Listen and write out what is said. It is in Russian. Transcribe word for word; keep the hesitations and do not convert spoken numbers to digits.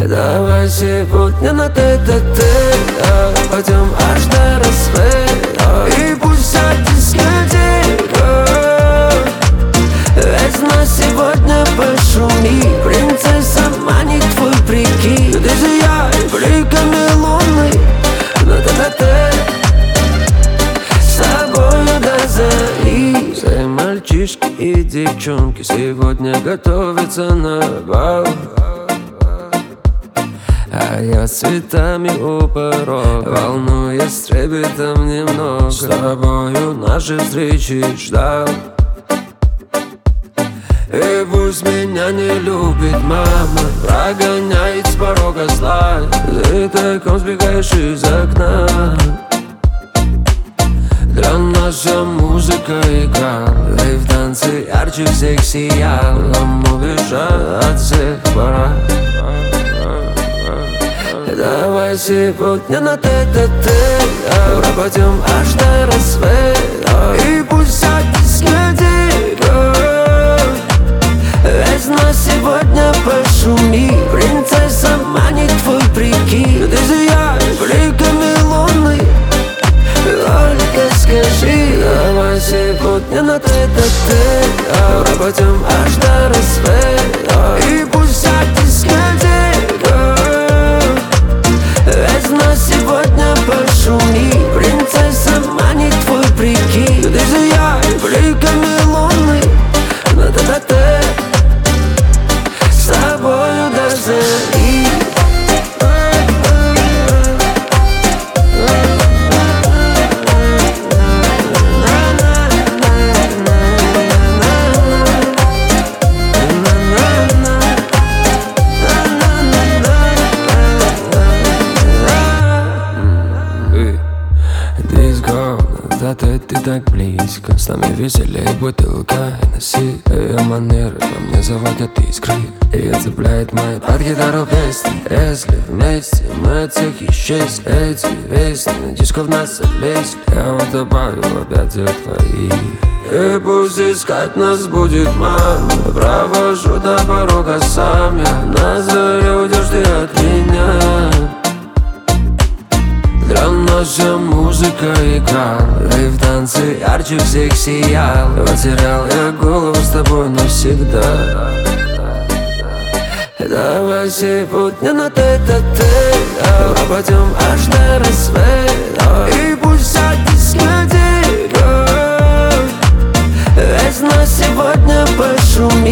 Давай сегодня на тет-а-тет, а пойдем аж до рассвета. И пусть вся дискотека весь на сегодня пошуми. Принцесса манит твой прикид, ты сияй бликами луны на тет-а-тет с тобою до зари. Все мальчишки и девчонки сегодня готовятся на бал, а я с цветами у порога, волнуясь с трепетом немного. С тобою нашей встречи ждал. И пусть меня не любит мама, прогоняет с порога зла, ты тайком сбегаешь из окна. Для нас вся музыка играла, и в танце ярче всех сиял. Нам убежать от всех пора. Давай сегодня на тет-а-тет, а пойдем аж до рассвета. И пусть вся дискотека весь на сегодня пошуми. Принцесса манит твой прикид, ты сияешь бликами луны. Только скажи, давай сегодня на тет-а-тет, а пойдем аж до рассвета. И пусть вся дискотека весь на сегодня пошуми. Принцесса манит твой прикид, ты сияешь бликами луны на тет-а-тет с тобою до зари. Ты, ты так близко, с нами веселей бутылка Hennessy. Ее манеры во мне заводят искры, ее цепляет моя под гитару песня. Если вместе мы от всех исчезли, эти песни на диско в нас залезли. Я утопаю в объятиях твоих, и пусть искать нас будет мама. Провожу до порога сам я, на заре уйдешь ты от меня. Для нас вся музыка играла, и в танце ярче всех сиял. Потерял я голову с тобой навсегда. Давай сегодня на тет-а-тет, а пойдем аж до рассвета. И пусть вся дискотека весь на сегодня пошуми.